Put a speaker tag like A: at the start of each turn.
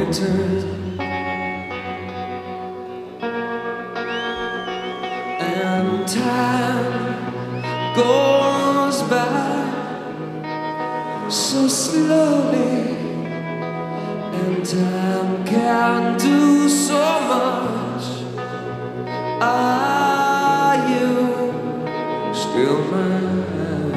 A: return, and time goes by so slowly, and time can do so much. Are you still mine?